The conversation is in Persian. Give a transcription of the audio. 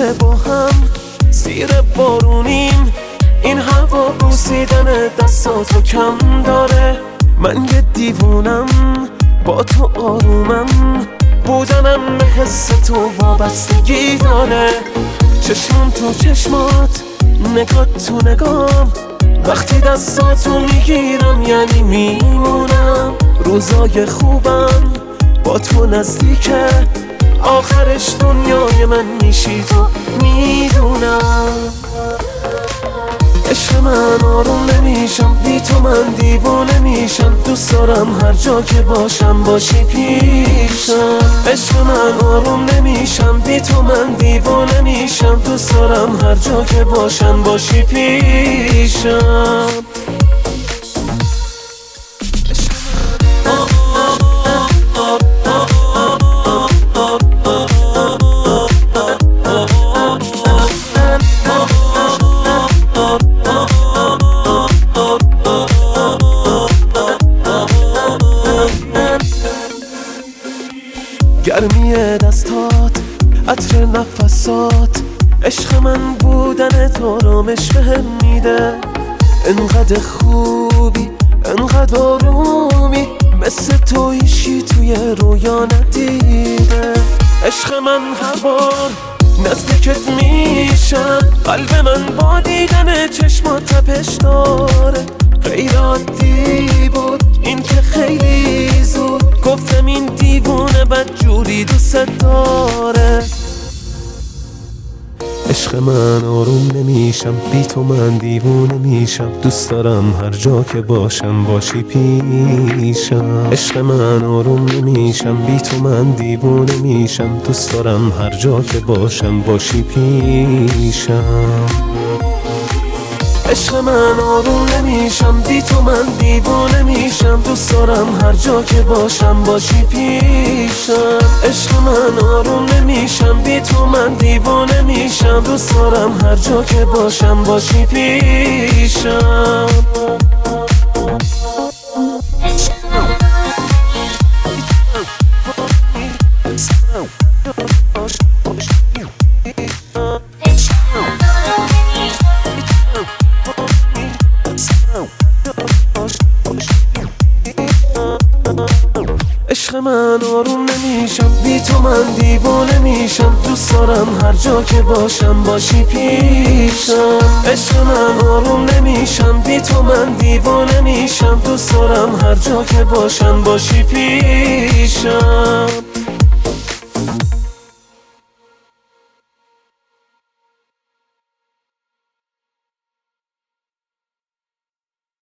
دفعه با هم زیر بارونیم، این هوا بوسیدن دستاتو کم داره. من یه دیوونم با تو آرومم، بودنم به حس تو وابستگی داره. چشمم تو چشمات، نگاه تو نگام، وقتی دستاتو میگیرم یعنی میمونم. روزای خوبم با تو نزدیکه، آخرش دنیای من میشی تو میدونم. عشق من آروم نمیشم بی تو، من دیوانه میشم. دوست دارم هر جا که باشم باشی پیشم. عشق من آروم نمیشم بی تو، من دیوانه میشم. دوست دارم هر جا که باشم باشی پیشم. گرمی دستات، عطر نفسات، عشق من بودن تو آرامش بهم میده. انقدر خوبی، انقدر آرومی، مثل تو هیچی توی رویا ندیده. عشق من هر بار نزدیکت میشم، قلب من با دیدن چشمات تپش داره. غیر عادی بود این که خیلی زود گفتم این دیوونه بدجوری دوست داره. عشق من آروم نمیشم بی تو، من دیوونه میشم. دوست دارم هر جا که باشم باشی پیشم. عشق من آروم نمیشم بی تو، من دیوونه میشم. دوست دارم هر جا که باشم باشی پیشم. عشق من آروم نمیشم بی تو، من دیوانه میشم. دوست دارم هر جا که باشم باشی پیشم. عشق من آروم نمیشم بی تو، من دیوانه میشم. دوست دارم هر جا که باشم باشی پیشم. عشق من آروم نمیشم بی تو، من دیوانه میشم. دوست دارم هر جا که باشم باشی پیشم. عشق من آروم نمیشم بی تو، من دیوانه میشم. دوست دارم هر جا که باشم باشی پیشم.